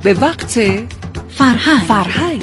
به وقت فرهنگ.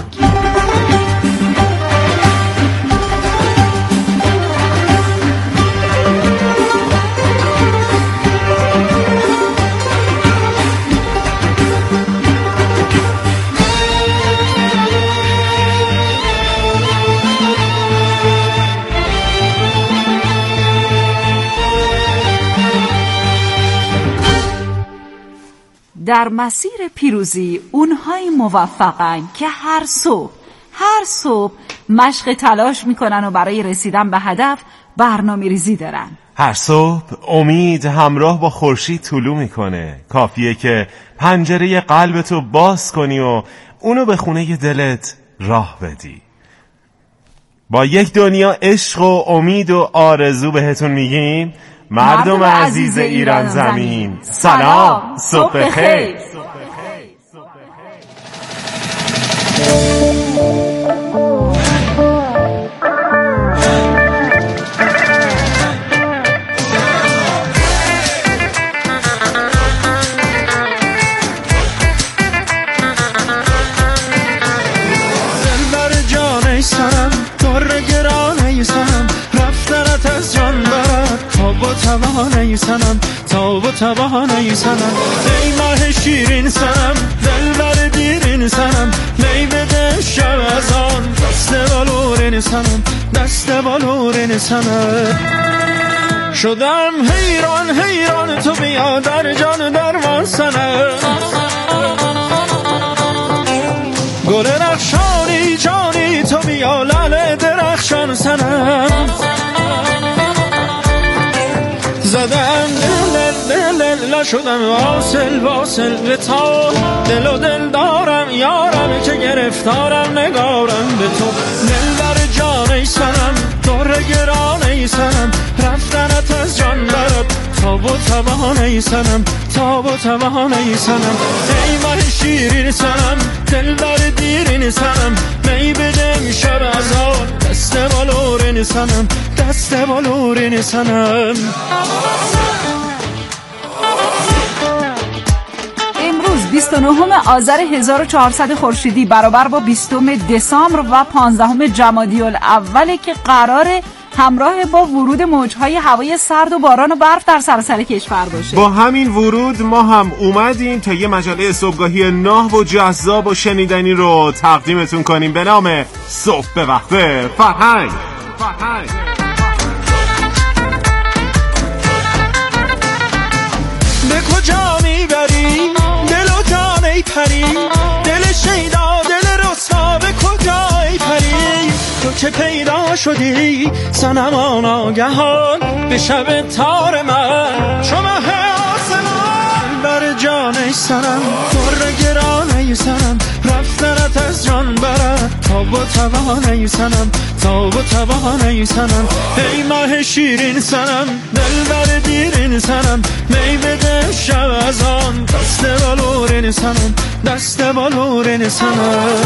در مسیر پیروزی اونهای موفقن که هر صبح مشق تلاش میکنن و برای رسیدن به هدف برنامه‌ریزی دارن. هر صبح امید همراه با خورشید طلوع میکنه. کافیه که پنجره قلبتو باز کنی و اونو به خونه دلت راه بدی. با یک دنیا عشق و امید و آرزو بهتون میگیم مردم عزیز ایران زمین، سلام، صبح بخیر. دلبر جان سرم در گرانه سرم رفتنت از جان برد تاب و توانه سنم تاب و توانه سنم ای ماه شیرین سنم دلبر دیرین سنم می بده شب از آن دست بالورین سنم دست بالورین سنم شدم حیران تو بیا در جان درمان سنم گل رخشانی جانی تو بیا لعل درخشان سنم زدم دل شدم واصل به تا دل و دل دارم یارم که گرفتارم نگارم به تو دلبر جان ای سنم در گران ای سنم رفتنت از جان برد تاب و توان ای سنم تاب و توان ای سنم ای ماه شیرین سنم دلبر دیرین سنم می بدم شب از آن دست بالورین سنم دست بالورین سنم. امروز 29 آذر 1400 خورشیدی برابر با 20 دسامبر و 15 جمادی الاول که قراره همراه با ورود موجهای هوای سرد و باران و برف در سراسر کشور باشه. با همین ورود ما هم اومدیم تا یه مجله صبحگاهی ناب و جذاب و شنیدنی رو تقدیمتون کنیم به نام صبح به وقت فرهنگ. به کجا میبری دل و جان ای پری دل شیدا دل رسوا به کجا ای پری تو که پیدا شدی صنمان آگهان به شب تار من چو مه آسمان بر جان ای سنم در گران ای سنم رفتنت از جان برد تاب و توان ای سنم تاب و توان ای سنم ای ماه شیرین سنم دلبر دیرین سنم می بده شب از آن دست بالورین سنم دست بالورین سنم.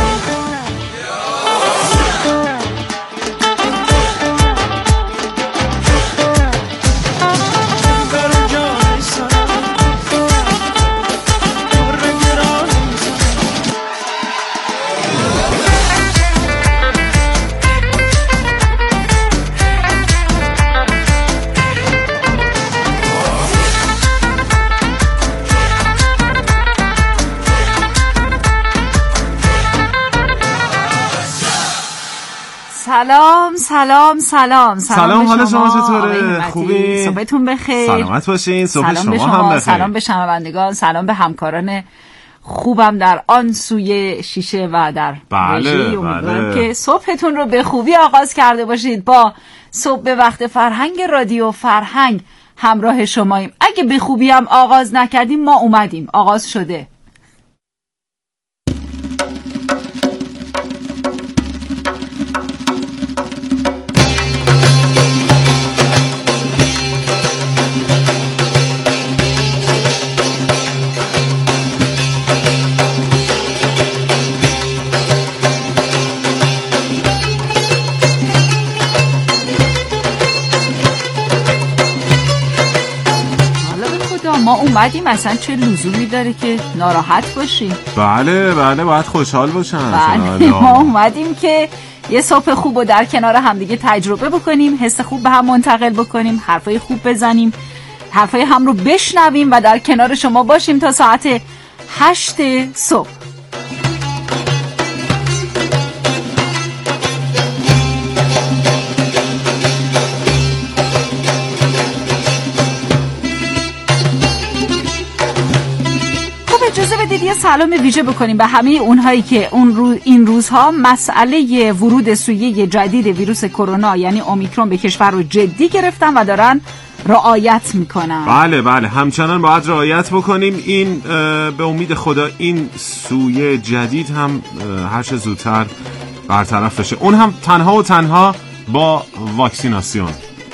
سلام حال شما چطوره؟ خوبی؟ صبحتون بخیر. سلامت باشین. صبح شما هم بخیر. سلام به شنوندگان، سلام به همکاران خوبم در آن سوی شیشه و در رژی. امیدوارم که صبحتون رو به خوبی آغاز کرده باشید. با صبح به وقت فرهنگ رادیو فرهنگ همراه شماییم. اگه به خوبی هم آغاز نکردیم ما اومدیم، آغاز شده. ما اومدیم، مثلا چه لزومی داره که ناراحت باشیم؟ بله باید خوشحال باشن. بله ما اومدیم که یه صبح خوب رو در کنار همدیگه تجربه بکنیم، حس خوب به هم منتقل بکنیم، حرفای خوب بزنیم، حرفای هم رو بشنویم و در کنار شما باشیم تا ساعت 8 صبح. اجازه بدید یه سلام ویژه بکنیم به همه اونهایی که این روزها مسئله ورود سویه جدید ویروس کرونا یعنی اومیکرون به کشور رو جدی گرفتن و دارن رعایت میکنن. بله همچنان باید رعایت بکنیم. این به امید خدا این سویه جدید هم هر چه زودتر برطرف بشه، اون هم تنها و تنها با واکسیناسیون.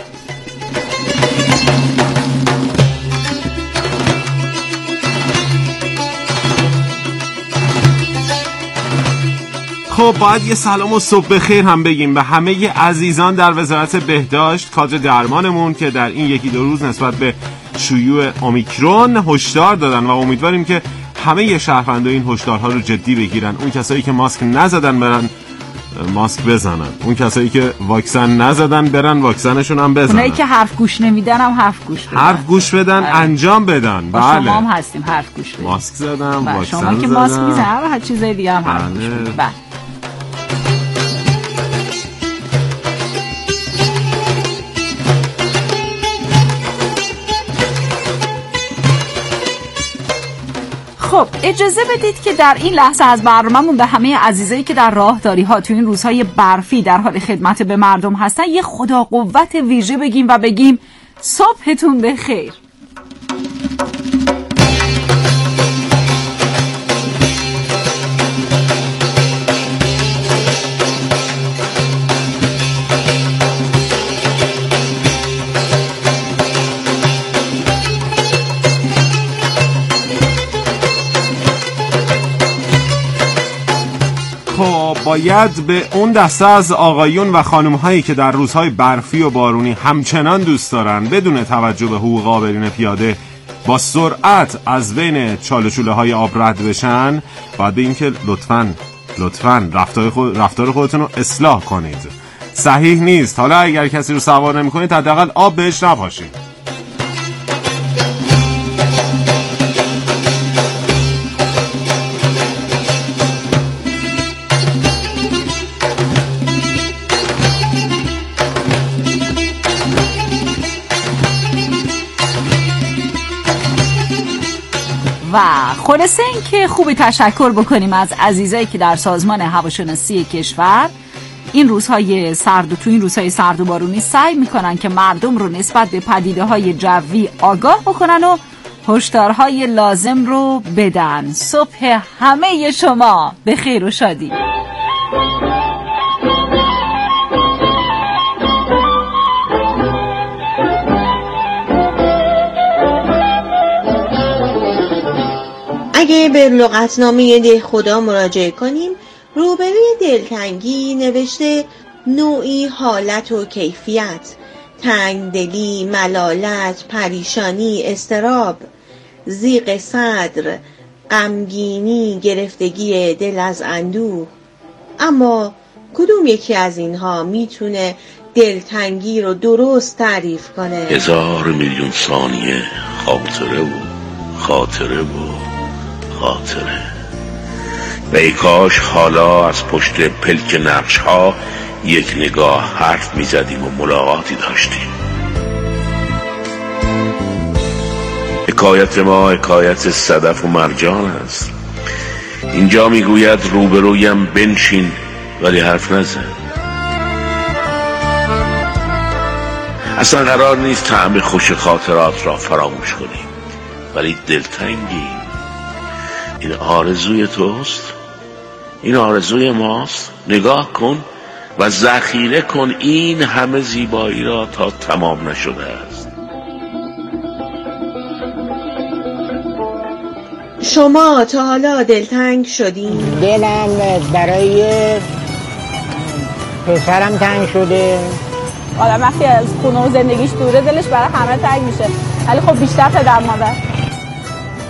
خب باید یه سلام و صبح بخیر هم بگیم به همه عزیزان در وزارت بهداشت، کادر درمانمون که در این 1-2 روز نسبت به شیوع اومیکرون هشدار دادن و امیدواریم که همه شهروندان این هشدارها رو جدی بگیرن. اون کسایی که ماسک نزدن برن ماسک بزنن، اون کسایی که واکسن نزدن برن واکسنشون هم بزنن، اونایی که حرف گوش نمیدن هم حرف گوش بدن انجام بدن. بله شما هم هستیم حرف گوش بدن، ماسک زدم، واکسن شما که ماسک میزنن هر چیزای دیگه هم حرف گوش بدن. خب اجازه بدید که در این لحظه از برنامه‌مون به همه عزیزایی که در راهداری ها تو این روزهای برفی در حال خدمت به مردم هستن یه خدا قوت ویژه بگیم و بگیم صبحتون بخیر. باید به اون دسته از آقایون و خانم‌هایی که در روزهای برفی و بارونی همچنان دوست دارن بدون توجه به حقوق قابلین پیاده با سرعت از بین چاله چوله های آب رد بشن، باید بگیم که لطفاً رفتار خودتون رو اصلاح کنید. صحیح نیست. حالا اگر کسی رو سوار نمی‌کنید حداقل آب بهش نپاشید. و خلاصه این که خوب تشکر بکنیم از عزیزایی که در سازمان هواشناسی کشور این روزهای سرد و بارونی سعی میکنن که مردم رو نسبت به پدیده‌های جوی آگاه بکنن و هشدارهای لازم رو بدن. صبح همه شما به خیر و شادی. اگه به لغتنامه دهخدا مراجعه کنیم، روبروی دلتنگی نوشته نوعی حالت و کیفیت، تنگدلی، ملالت، پریشانی، اضطراب، ضیق صدر، غمگینی، گرفتگی دل از اندوه. اما کدوم یکی از اینها میتونه دلتنگی رو درست تعریف کنه؟ 1000 میلیون ثانیه خاطره و ای کاش حالا از پشت پلک نقش ها یک نگاه حرف می زدیم و ملاقاتی داشتیم. حکایت ما حکایت صدف و مرجان است. اینجا می گوید روبرویم بنشین ولی حرف نزن. اصلا قرار نیست طعم خوش خاطرات را فراموش کنیم، ولی دلتنگی. این آرزوی توست، این آرزوی ماست. نگاه کن و ذخیره کن این همه زیبایی را تا تمام نشده است. شما تا حالا دلتنگ شدین؟ دلم برای پسرم تنگ شده. آدم وقتی از خونه و زندگیش دوره دلش برای همه تنگ میشه، ولی خب بیشتر پدر مادر.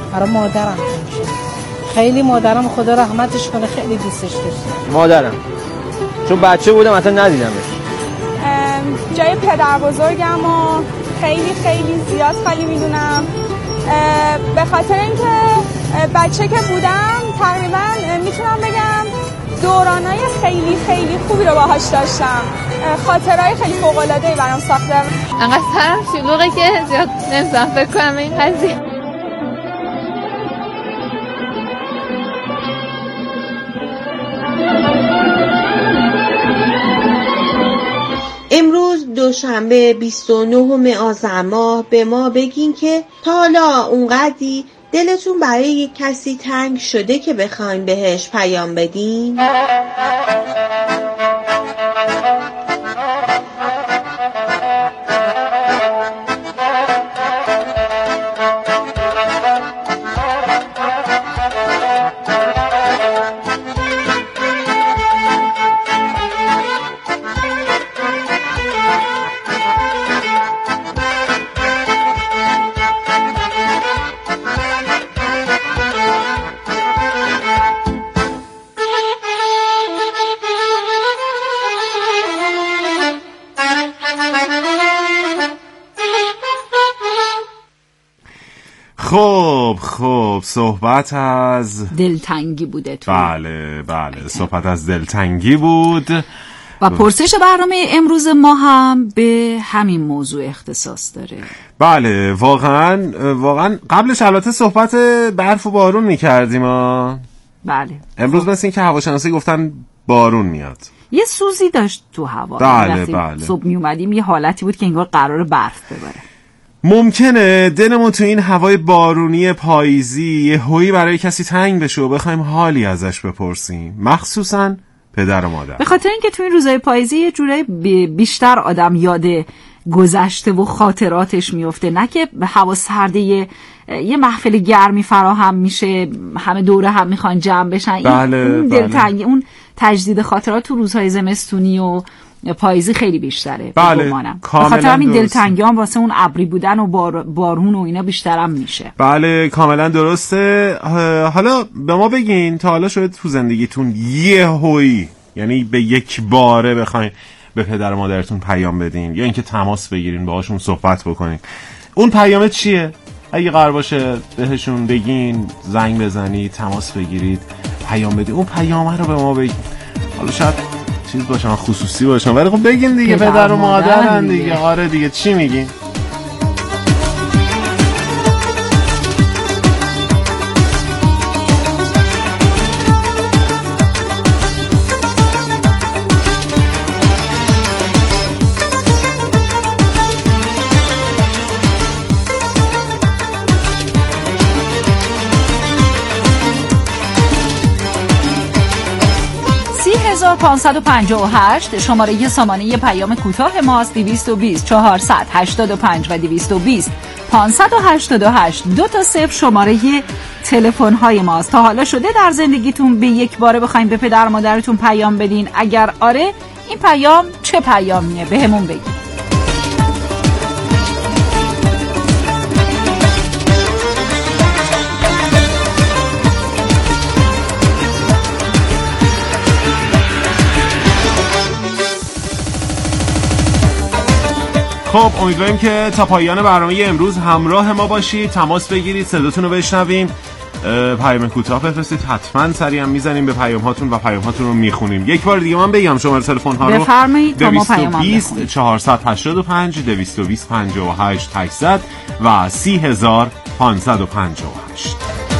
برای مادرم تنگ شده. خیلی مادرم خدا رحمتش کنه خیلی دوستش داشتم. مادرم چون بچه بودم اصلا ندیدمش. جای پدر بزرگم و خیلی خیلی زیاد خالی میدونم، به خاطر اینکه بچه که بودم تقریبا میتونم بگم دورانای خیلی خیلی خوبی رو باهاش داشتم، خاطرهای خیلی فوق‌العاده‌ای برام ساخته. انقدر سرم شلوغه که زیاد نمی‌تونم فکر کنم این قضیه. امروز دوشنبه 29 آذر ماه به ما بگین که تا حالا اونقدی دلتون برای یک کسی تنگ شده که بخواین بهش پیام بدین؟ خب صحبت از دلتنگی بوده تو. بله صحبت از دلتنگی بود و پرسش برنامه امروز ما هم به همین موضوع اختصاص داره. بله واقعا قبلش البته صحبت برف و بارون میکردیم. بله امروز مثل این که هواشناسی گفتن بارون میاد. یه سوزی داشت تو هوا. بله صبح می اومدیم یه حالتی بود که انگار قرار برف بباره. ممکنه دلمون تو این هوای بارونی پاییزی یه هویی برای کسی تنگ بشه و بخوایم حالی ازش بپرسیم، مخصوصا پدر و مادر. به خاطر اینکه تو این روزهای پاییزی یه جورایی بیشتر آدم یاد گذشته و خاطراتش میفته، نه که هوا سرده یه محفل گرمی فراهم میشه، همه دوره هم میخوان جمع بشن. این دلتنگی، اون تجدید خاطرات تو روزهای زمستونی و پاییزی خیلی بیشتره. بله به خاطر همین دلتنگی هم واسه اون ابری بودن و بارون و اینا بیشترم میشه. بله کاملا درسته. حالا به ما بگین تا حالا شاید تو زندگیتون یه هویی، یعنی به یک باره بخواین به پدر و مادرتون پیام بدین یا اینکه تماس بگیرین باهاشون صحبت بکنین، اون پیام چیه؟ اگه قرار باشه بهشون بگین، زنگ بزنید، تماس بگیرید، پیام بدین، اون پیامه رو به ما بگین. حالا شاید چیز باشن، خصوصی باشن، ولی خب بگین دیگه، پدر و مادرن دیگه. آره دیگه، چی میگین؟ $558 شماره سامانه پیام کوتاه ماست. 220 485 و 220 588 2 تا 0 شماره تلفن های ماست. تا حالا شده در زندگیتون به یک باره بخواید به پدر مادرتون پیام بدین؟ اگر آره، این پیام چه پیامیه؟ بهمون بگید. خب امیدواریم که تا پایان برنامه امروز همراه ما باشید، تماس بگیرید، صداتون رو بشنویم، پیام کوتاه بفرستید، حتما سریع هم میزنیم به پیام هاتون و پیام هاتون رو میخونیم. یک بار دیگه من بگم شماره تلفن ها رو بفرمایید تا ما پیام 220 485 220 58 800 و 30558.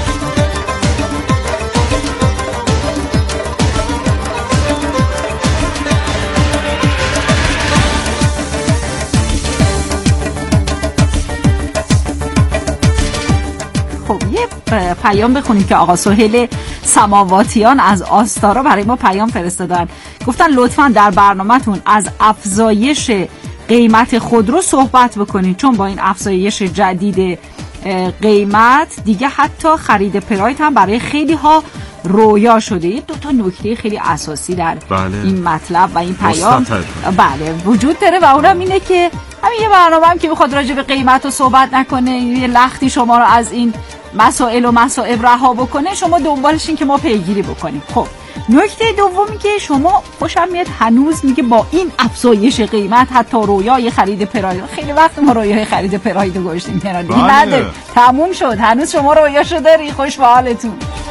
پیام بخونیم که آقا سهیل سماواتیان از آستارا برای ما پیام فرستادن. گفتن لطفاً در برنامه‌تون از افزایش قیمت خودرو صحبت بکنید، چون با این افزایش جدید قیمت دیگه حتی خرید پراید هم برای خیلی ها رویا شده. این 2 نکته خیلی اساسی در این مطلب و این پیام وجود داره و اونم اینه که همین یه برنامه هم که میخواد راجع به قیمت رو صحبت نکنه، یه لختی شما رو از این مسائل و مصائب رها بکنه شما دنبالشین که ما پیگیری بکنیم. خب نکته دومی که شما خوشم میاد هنوز میگه با این افزایش قیمت حتی رویای خرید پراید، خیلی وقت ما رویای خرید پراید رو گذاشتیم کنار دیگه، نداره، تموم شد، هنوز شما رویاشو داری، خوش به حالتون.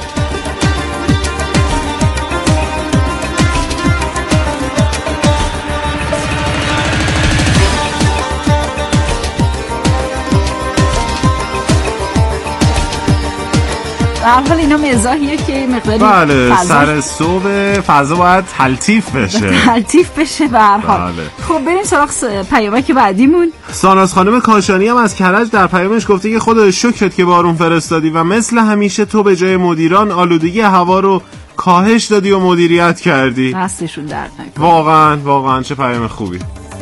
در حال اینا مزاحیه که مقداری بله سر صبح فضا باید تلطیف بشه به هر حال. خب بریم سراغ پیامک بعدیمون. ساناز خانم کاشانی هم از کرج در پیامش گفته که خدا شکرت که بارون فرستادی و مثل همیشه تو به جای مدیران آلودگی هوا رو کاهش دادی و مدیریت کردی. دستشون درد نکنه. واقعا چه پیام خوبی.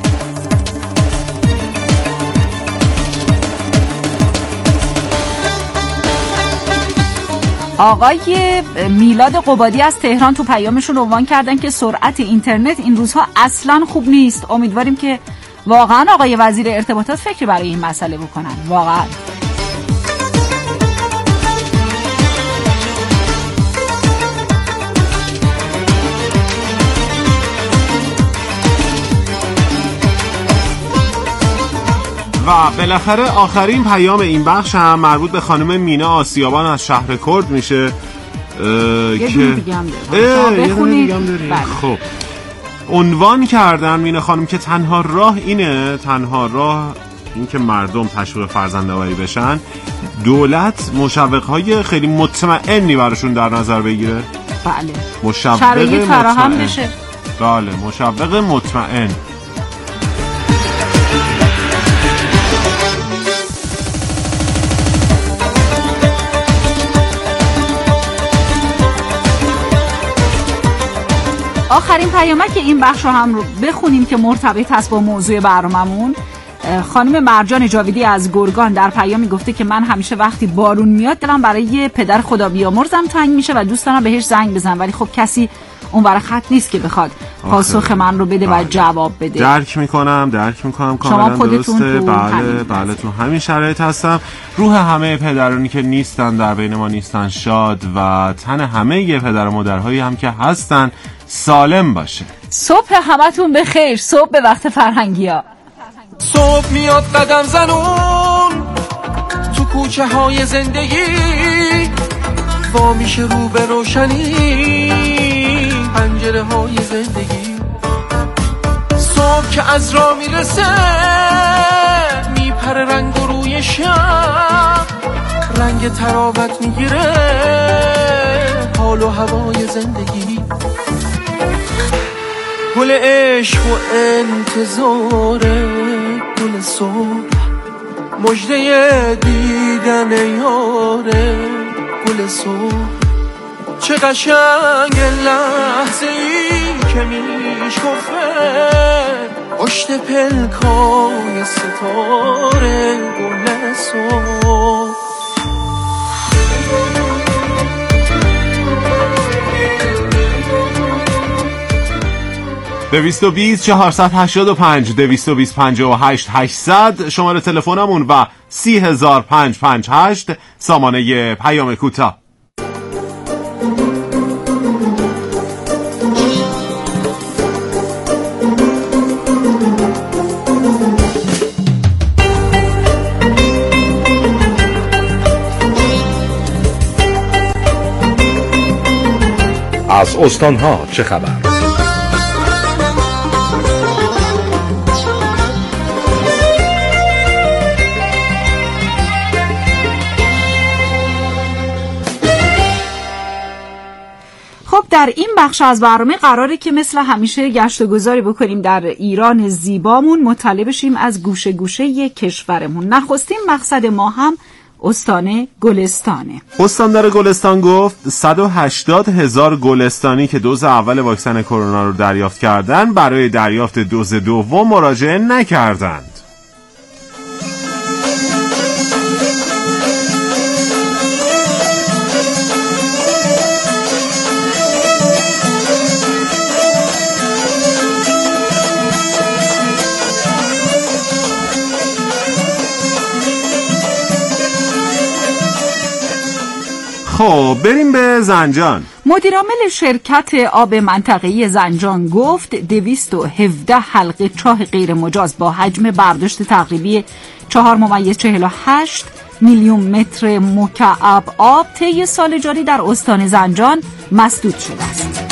آقای میلاد قبادی از تهران تو پیامشون عنوان کردن که سرعت اینترنت این روزها اصلا خوب نیست. امیدواریم که واقعا آقای وزیر ارتباطات فکری برای این مسئله بکنن. واقعا و بالاخره آخرین پیام این بخش هم مربوط به خانم مینا آسیابان از شهر کرد میشه. یه دونه دیگه هم داریم. خب عنوان کردن مینا خانم که تنها راه این که مردم تشویق فرزندآوری بشن، دولت مشوق‌های خیلی مطمئنی براشون در نظر بگیره. بله شرایط فراهم بشه. بله مشوق مطمئن. آخرین پیامک این بخش رو هم رو بخونیم که مرتبط است با موضوع برناممون. خانم مرجان جاویدی از گرگان در پیامی گفته که من همیشه وقتی بارون میاد دلم برای پدر خدا بیامرزم تنگ میشه و دوست دارم بهش زنگ بزنم، ولی خب کسی اون برای خط نیست که بخواد پاسخ من رو بده و جواب بده. درک میکنم کاملا درسته. بله تو همین شرایط هستم. روح همه پدرانی که نیستن در بین ما نیستن شاد و تن همه پدر و مادرهایی هم که هستن سالم باشه. صبح همتون بخیر. صبح به وقت فرهنگیا. صبح میاد قدم زنون تو کوچه های زندگی، وا میشه رو به روشنی پنجره های زندگی. صبح که از راه میرسه میپره رنگ و روی شب، رنگ تراوت میگیره حال و هوای زندگی. گل عشق و انتظاره گل صبح، مژده دیدن یاره گل صبح. چه قشنگ لحظه ای که میشکفه پشت پلکای ستاره گل صبح. 220 485 220 58 800 شماره تلفنمون و 30558 سامانه پیام کوتاه. از استان‌ها چه خبر؟ خب در این بخش از برنامه قراره که مثل همیشه گشت و گذاری بکنیم در ایران زیبامون، مطلع بشیم از گوشه گوشه کشورمون. نخستین مقصد ما هم استان گلستانه. استاندار گلستان گفت 180,000 گلستانی که دوز اول واکسن کرونا رو دریافت کردن برای دریافت دوز دوم مراجعه نکردند. خب بریم به زنجان. مدیرعامل شرکت آب منطقه‌ای زنجان گفت 217 حلقه چاه غیر مجاز با حجم برداشت تقریبی 4.48 میلیون متر مکعب آب طی سال جاری در استان زنجان مسدود شده است.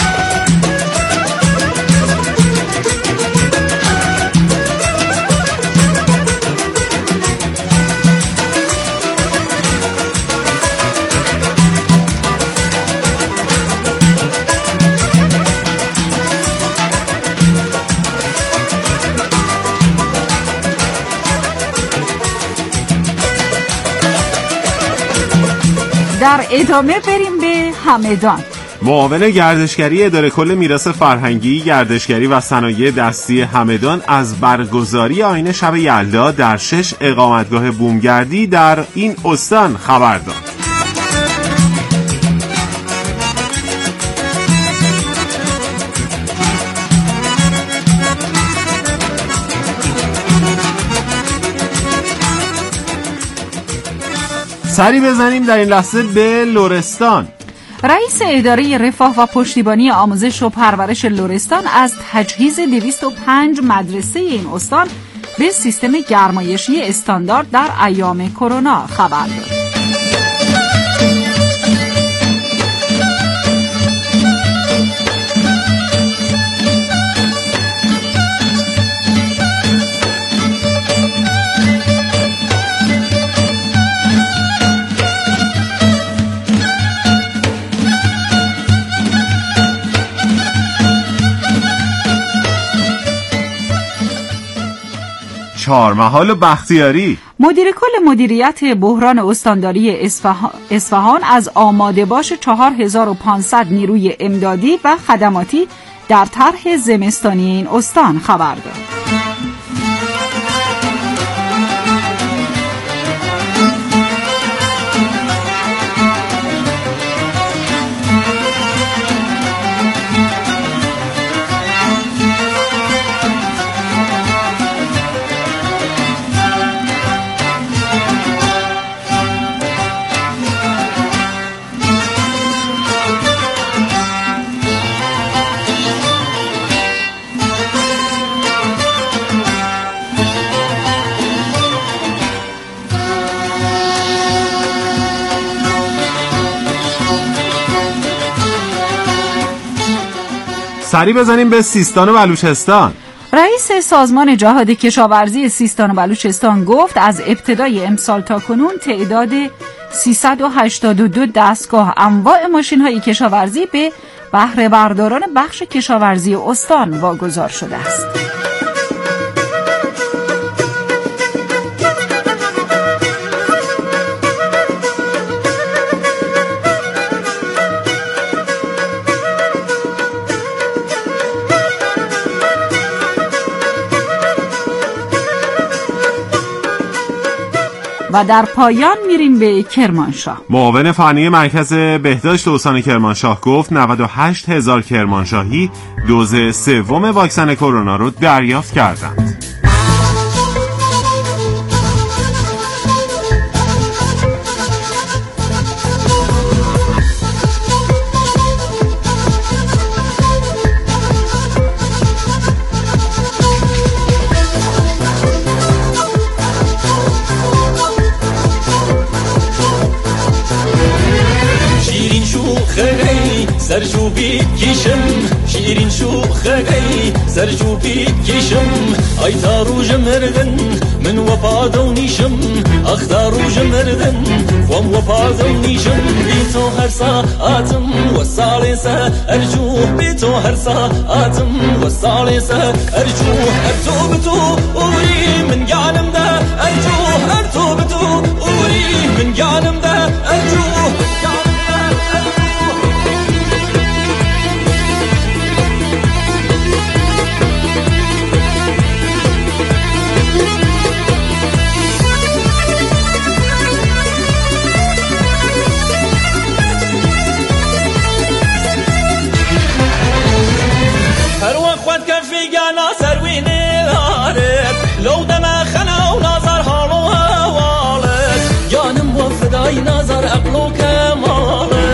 در ادامه بریم به همدان. معاون گردشگری اداره کل میراث فرهنگی، گردشگری و صنایع دستی همدان از برگزاری آیین شب یلدا در 6 اقامتگاه بومگردی در این استان خبر داد. سری بزنیم در این لحظه به لرستان. رئیس اداره رفاه و پشتیبانی آموزش و پرورش لرستان از تجهیز 205 مدرسه این استان به سیستم گرمایشی استاندارد در ایام کرونا خبر داد. چهارمحال و بختیاری. مدیر کل مدیریت بحران استانداری اصفهان از آماده باش 4500 نیروی امدادی و خدماتی در طرح زمستانی این استان خبر داد. سری بزنیم به سیستان و بلوچستان. رئیس سازمان جهاد کشاورزی سیستان و بلوچستان گفت از ابتدای امسال تا کنون تعداد 382 دستگاه انواع ماشین‌های کشاورزی به بهره برداران بخش کشاورزی استان واگذار شده است. و در پایان میریم به کرمانشاه. معاون فنی مرکز بهداشت استان کرمانشاه گفت 98,000 کرمانشاهی دوز سوم واکسن کرونا رو دریافت کردند. سرجوبی کشم شیرین شوخی سرجوبی کشم ای تاروج مردن من وفادو نیشم اختاروج مردن وم وفادو نیشم بی تو هر ساعتم و سالسه ارجو بی تو هر ساعتم و سالسه ارجو هر تو بتو اوری من جانم ده ارجو هر تو بتو اوری من جانم ده ارجو لو دم خنا ونظر حالو هوالك جانم وفداي نظر عقلو كمالك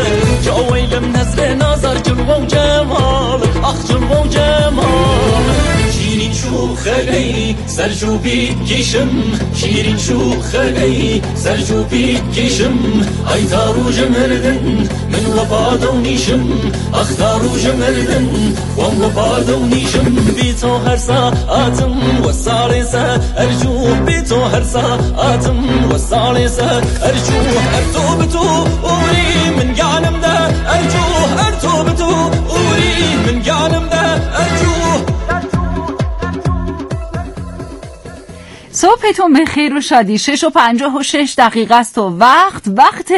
جلوه و جمال آخ جلوه و جمال شیرین شوخی سرجوبی کشم شیرین شوخی سرجوبی کشم ای تاروج مردن من وفادو نیشم آخ تاروج مردن و وفادو نیشم بی تو هر ساعتم و سالس ارجو بی تو هر ساعتم و سالس ارجو ارتو بتو اوری من جانم ده ارجو ارتو بتو اوری من جانم ده ارجو. صبحتون به خیر و شادی. 6:56 است و وقت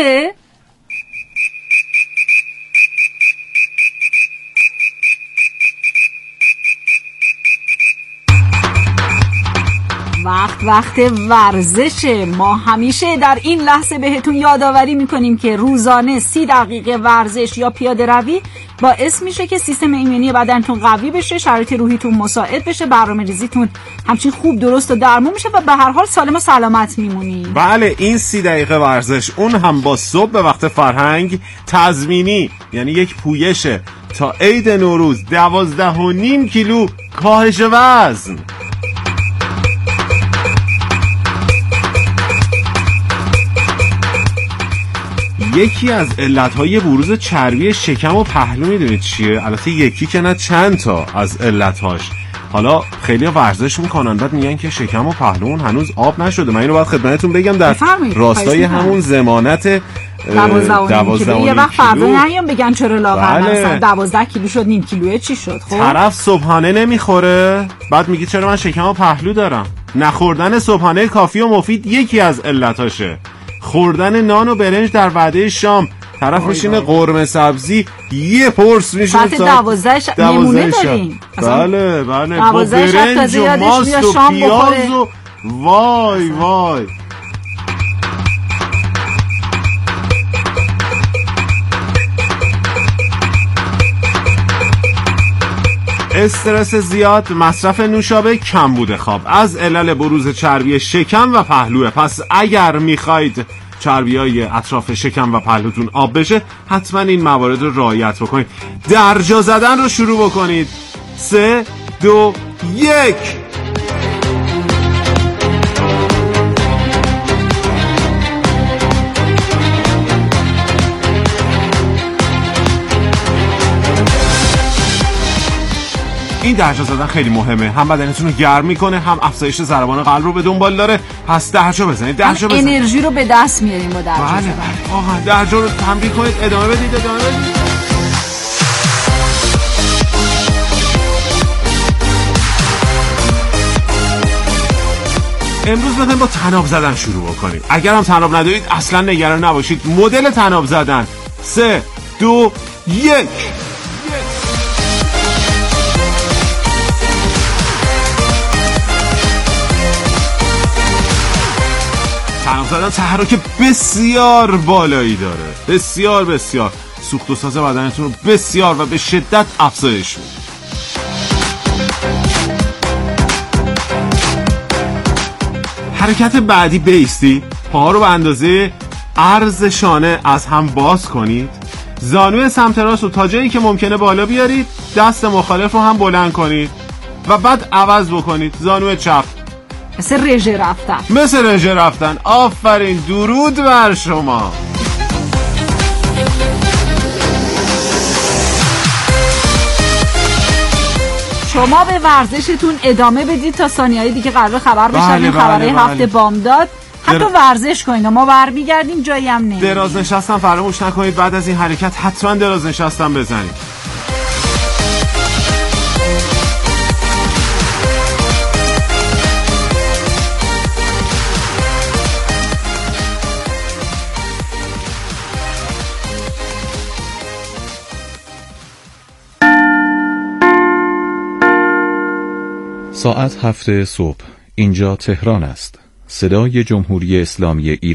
ورزشه. ما همیشه در این لحظه بهتون یادآوری میکنیم که روزانه 30 دقیقه ورزش یا پیاده روی باعث میشه که سیستم ایمنی بدنتون قوی بشه، شرایط روحیتون مساعد بشه، برنامه‌ریزیتون همچین خوب درست و درمون میشه و به هر حال سالم و سلامت میمونید. بله، این 30 دقیقه ورزش اون هم با صبح به وقت فرهنگ تضمینی، یعنی یک پویشه تا عید نوروز 12.5 کیلو کاهش وزن. یکی از علتهای بروز چربی شکم و پهلو میدونید چیه؟ البته یکی که نه، چند تا از علتهاش. حالا خیلی ورزش میکنن بعد میگن که شکم و پهلوون هنوز آب نشده. من اینو باید خدمتتون بگم در راستای همون ضمانت 12 یه وقت فردا نیام بگن چرا لاغر مثلا 12 کیلو شد، نیم کیلوه چی شد؟ خب طرف صبحانه نمیخوره بعد میگه چرا من شکم و پهلو دارم. نخوردن صبحانه کافی و مفید یکی از علتاشه. خوردن نان و برنج در وعده شام، طرف میشینه قرمه سبزی یه پرس میشه تا 12 نمونه داریم. بله با برنج و ماست و پیاز و وای استرس زیاد، مصرف نوشابه، کمبود خواب از علل بروز چربی شکم و پهلوه. پس اگر میخواید چربیای اطراف شکم و پهلوتون آب بشه حتما این موارد رو رعایت بکنید. درجا زدن رو شروع بکنید. 3 2 1. این درجا زدن خیلی مهمه، هم بدنتون رو گرم میکنه هم افزایش ضربان قلب رو به دنبال داره. پس درجا بزنید، انرژی رو به دست میاریم با درجا زدن. بله درجا رو تمرین کنید. ادامه بدید. امروز بزنید با طناب زدن شروع بکنید. اگر هم طناب ندارید اصلا نگران نباشید. مدل طناب زدن 3 2 1. طناب زدن تحرک بسیار بالایی داره، بسیار سوخت و ساز بدنتون رو بسیار و به شدت افزایش میده. حرکت بعدی بایستی، پاها رو به اندازه عرض شانه از هم باز کنید، زانوی سمت راست رو تا جایی که ممکنه بالا بیارید، دست مخالف رو هم بلند کنید و بعد عوض بکنید. زانوی چپ مثل رژه رفتن. آفرین، درود بر شما. شما به ورزشتون ادامه بدید تا ثانیه‌های دیگه قرار خبر بشنویم. خبرهای هفته بامداد. حتی ورزش کنید. ما برمیگردیم جایی هم نمی‌ریم. دراز نشستن فراموش نکنید. بعد از این حرکت حتما دراز نشستن بزنید. ساعت 7 صبح. اینجا تهران است. صدای جمهوری اسلامی ایران.